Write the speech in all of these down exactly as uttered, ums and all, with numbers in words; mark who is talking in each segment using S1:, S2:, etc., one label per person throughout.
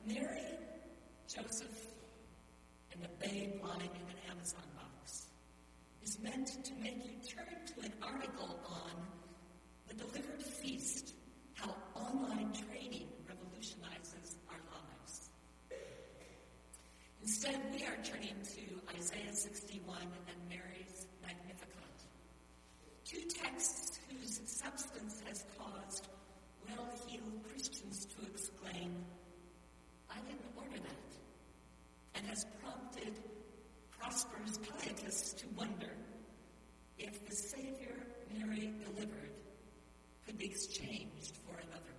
S1: Mary, Joseph, and the babe lying in an Amazon box is meant to make you turn to an article on the Delivered Feast, how online trading revolutionizes our lives. Instead, we are turning to Isaiah sixty-one and Mary's Magnificat, two texts whose substance has caused well-heeled Christians to exclaim, "I didn't order that," and has prompted prosperous pietists to wonder if the Savior Mary delivered could be exchanged for another.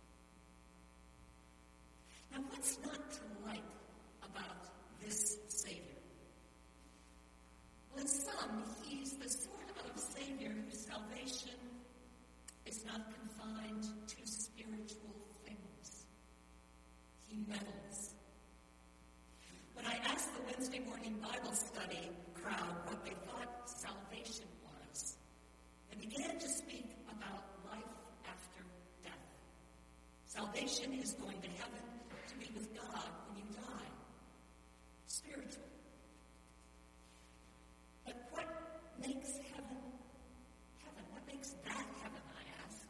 S1: Now, what's not to like about this Savior? Well, in some, he's the sort of Savior whose salvation is not confined to spiritual things. He meddles. When I asked the Wednesday morning Bible study crowd what they thought salvation was, they began to speak about life after death. Salvation is going to heaven to be with God when you die. Spiritual. But what makes heaven heaven? What makes that heaven, I asked?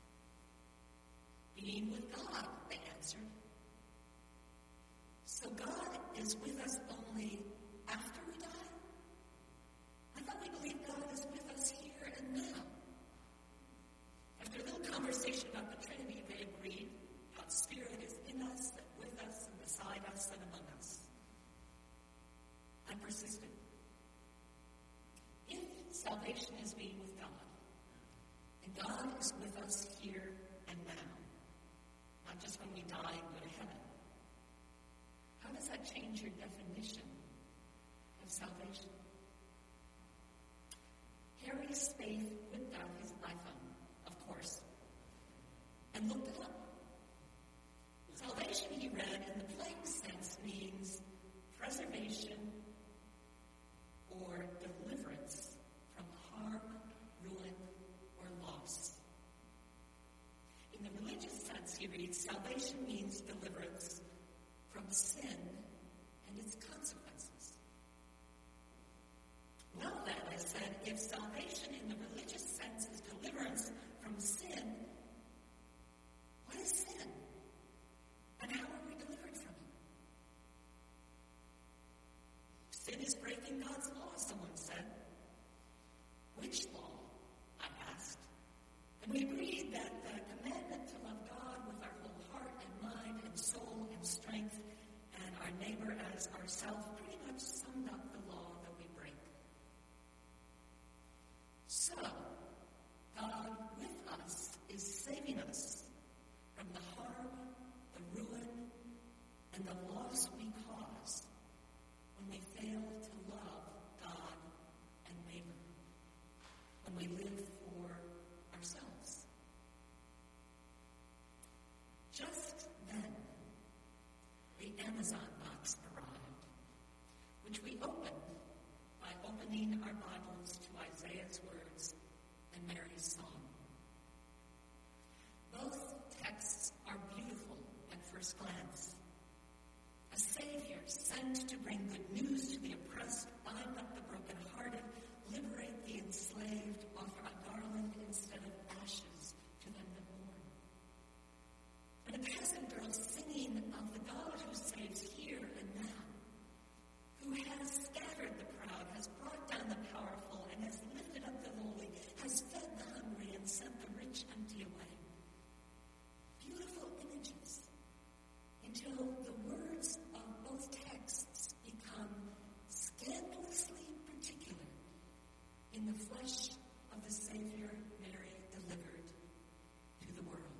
S1: Being with God, they answered. So God is with us only after we die? I thought we believed God is with us here and now. After a little conversation about the Trinity, they agreed God's Spirit is in us, and with us, and beside us, and among us. I persisted. If salvation is being with God, and God is with us here and now, not just when we die and go to heaven, how does that change your definition of salvation? Harry Spaeth whipped out his iPhone, of course, and looked it up. Salvation, he read, in the plain sense means preservation or deliverance from harm, ruin, or loss. In the religious sense, he reads, salvation means deliverance from sin and its consequences. Well then, I said, if salvation in the religious sense is deliverance from sin, what is sin? And how are we delivered from it? Sin is breaking God's law, someone said. Which law? I asked. And we agreed that the commandment to love God with our whole heart and mind and soul and strength and our neighbor as ourselves pretty much summed up the law that we break. So, God with us is saving us from the harm, the ruin, and the loss we cause when we fail to love God and neighbor, when we live for ourselves. Just then, the Amazon box arrived, which we opened by opening our Bibles to Isaiah's words and Mary's song. Both texts are beautiful at first glance. A Savior sent to bring good news to the oppressed, bind up the brokenhearted, liberate the enslaved, offer a garland instead of ashes to them that mourn. And a peasant girl singing of the God who saves here and now, who has scattered the proud, has brought down the powerful, and has lifted up the lowly, has fed the hungry and sent the rich empty away. Beautiful images until the words of both texts become scandalously particular in the flesh of the Savior Mary delivered to the world.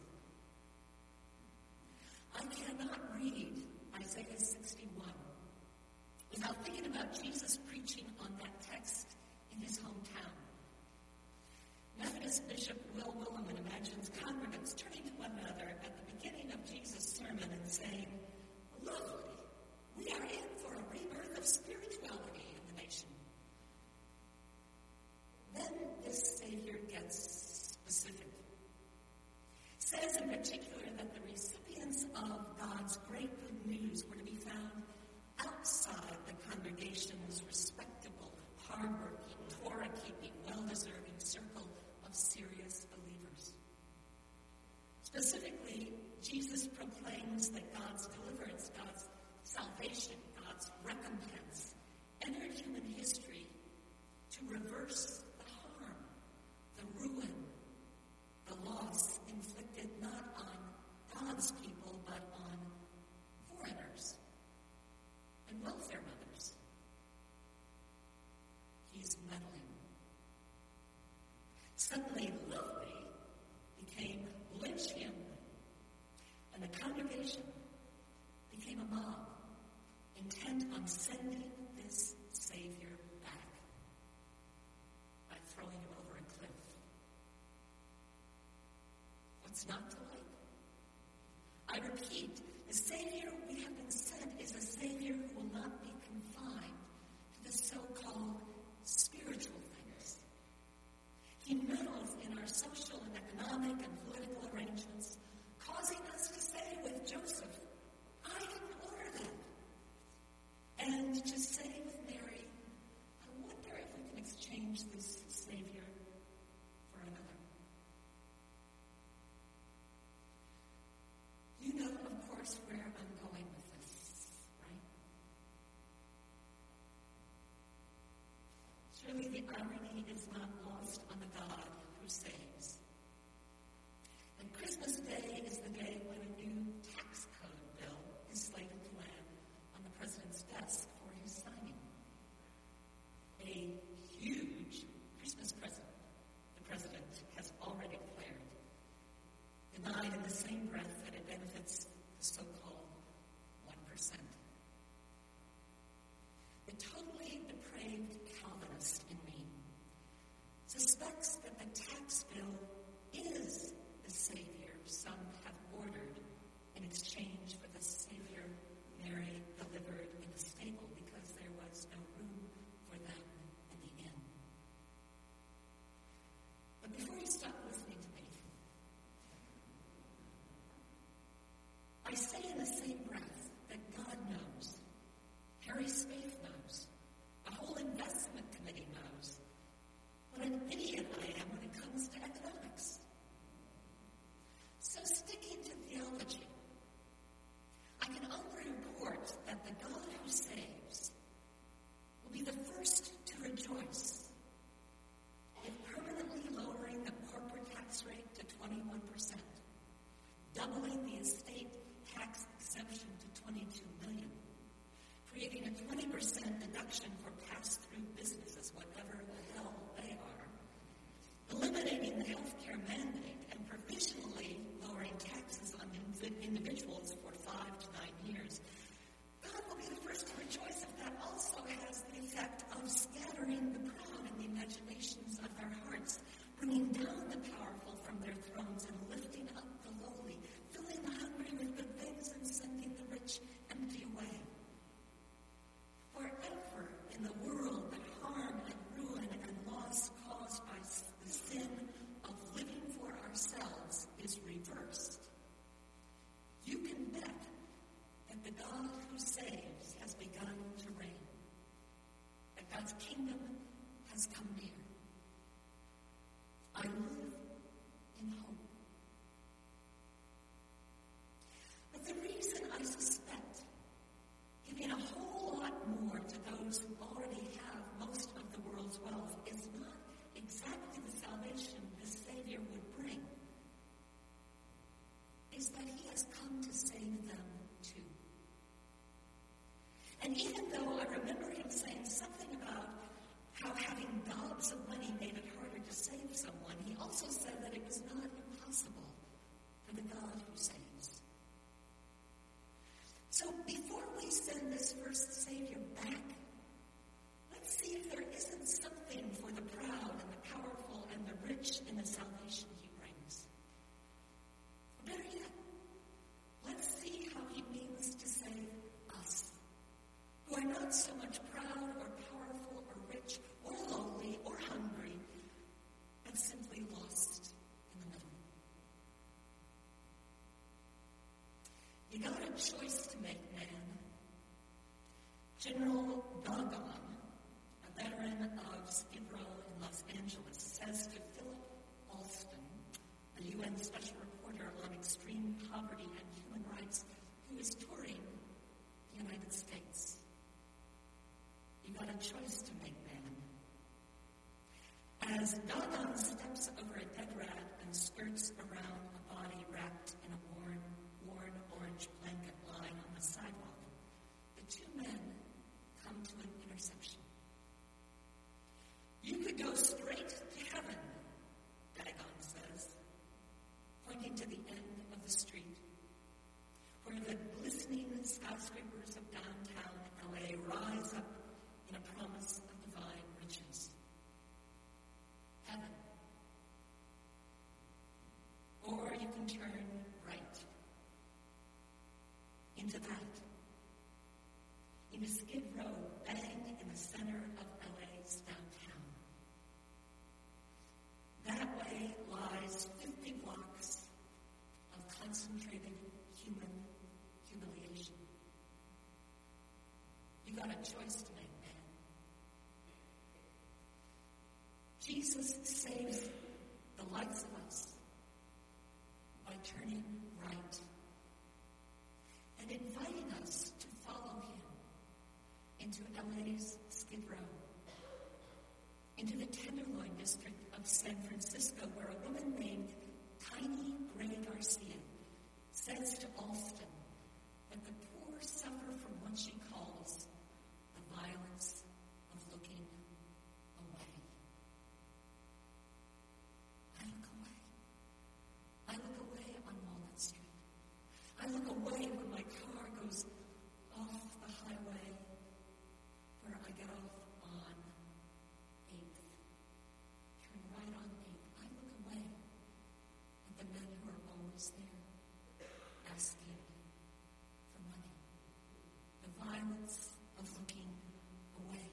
S1: I cannot read Isaiah sixty-one without thinking about Jesus preaching on that text in his hometown. Methodist Bishop Will Willimon imagines congregants turning to one another at the beginning of Jesus' sermon and saying, "Lovely, we are in for a rebirth of spirituality in the nation." Then this Savior gets specific. Says in particular that the recipients of God's great good congregation became a mob intent on sending this Savior back by throwing him over a cliff. What's not to like? I repeat, the Savior we have been sent is a Savior who will not be confined to the so-called spiritual things. He meddles in our social and economic and political arrangements, causing us to say with Joseph, I didn't order that. And to say with Mary, I wonder if we can exchange this Savior for another. You know, of course, where I'm going with this, right? Surely the irony is not lost on the God who saves. And Christmas Day is the day when a new tax code bill is slated to land on the president's desk for his signing. A huge Christmas present, the president has already declared, denied in the same breath that it benefits the so-called one percent. The totally depraved Calvinist in me suspects that the tax bill is the Savior some have ordered in exchange for the Savior Mary delivered in the stable because there was no room for them in the inn. But before you stop listening to me, I say in the same breath that God knows, Harry Spaeth knows, the whole investment committee knows, what an idiot I am when it comes to economics. So sticking to theology, I can only report that the God who saves will be the first to rejoice in permanently lowering the corporate tax rate to twenty-one percent, doubling the estate tax exemption to twenty-two million dollars, creating a twenty percent deduction for pass-through businesses, whatever the hell they are, eliminating the health care mandate and provisionally lowering taxes on individuals for five to nine years. God will be the first to rejoice if that also has the effect of scattering the proud in the imaginations of their hearts, bringing down the powerful from their thrones and lifting up the lowly, filling the hungry with good things and sending the rich empty away. Wherever in the world that harm and ruin and loss caused by the sin of living for ourselves is reversed, you can bet that the God who saves has begun to reign, that God's kingdom has come near. I live in hope. But the reason I suspect giving a whole lot more to those who already have most of the world's wealth is not exactly the salvation the Savior would bring, is that he has come to save them too. And even though I remember him saying something about how having gobs of money made it harder to save someone, he also said that it was not impossible for the God who saves. So before we send this first Savior back, let's see if there isn't something for the proud and the powerful and the rich in the salvation he brings. Better yet, let's see how he means to save us, who are not so much proud or powerful or rich or lowly or hungry, but simply lost in the middle. You got a choice to make, man. General Dogon, a veteran of Skid Row in Los Angeles, says to Philip Alston, a U N special reporter on extreme poverty and human rights, who is touring the United States, you got a choice to make, man. As Dogon steps over a dead rat and skirts around a body wrapped in a worn, worn orange blanket lying on the sidewalk, the two men come to an intersection. You could go straight to heaven, into that. Into Skid Row, bang in the center of L A's downtown. That way lies fifty blocks of concentrated human humiliation. You got a choice to make, man. Jesus saves the likes of us by turning right and inviting us to follow him into L A's Skid Row, into the Tenderloin district of San Francisco, where a woman named Tiny Gray Garcia says to Alston that the poor suffer from what she calls the violence of looking away. I look away. I look away on Walnut Street. I look away when my car goes off the highway where I get off on eighth. Turn right on eighth. I look away at the men who are always there, asking for money. The violence of looking away.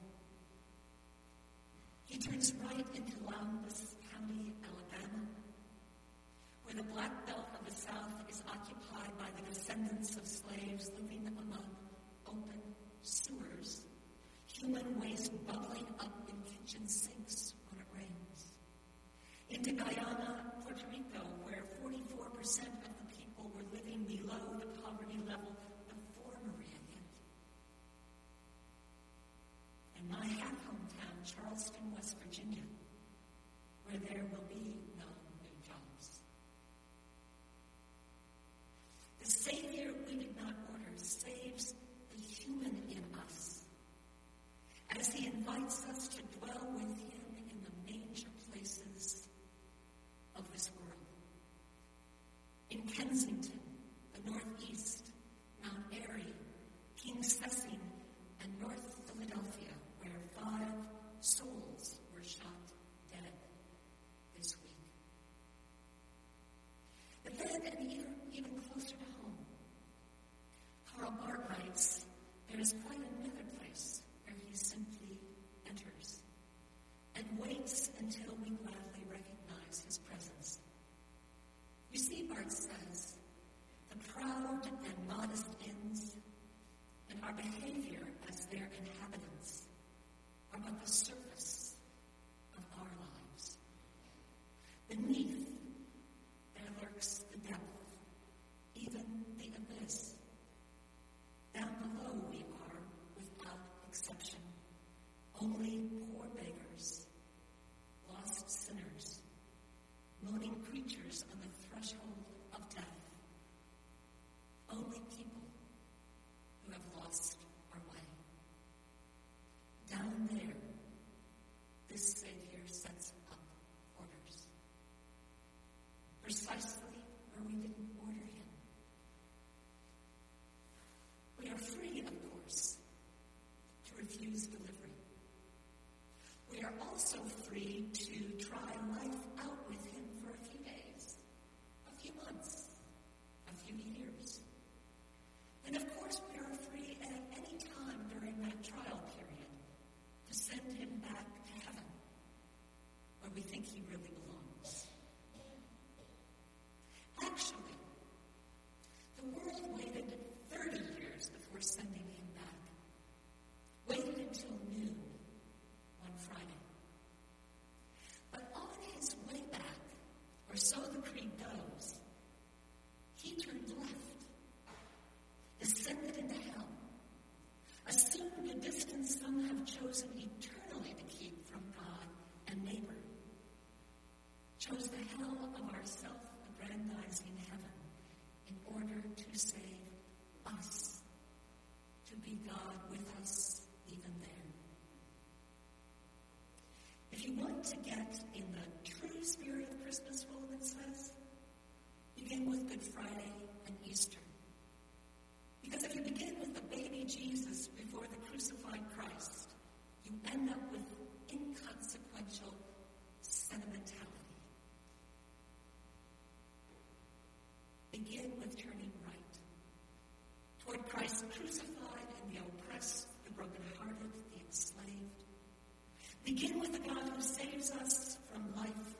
S1: He turns right into Lowndes County, Alabama, where the black belt of the South is occupied by the descendants of slaves living among open sewers, human waste bubbling up in kitchen sinks when it rains. Into Guyana, Puerto Rico, where forty-four percent of the people were living below the poverty level before Maria hit. And my half-hometown, Charleston, West Virginia, Begin with the God who saves us from life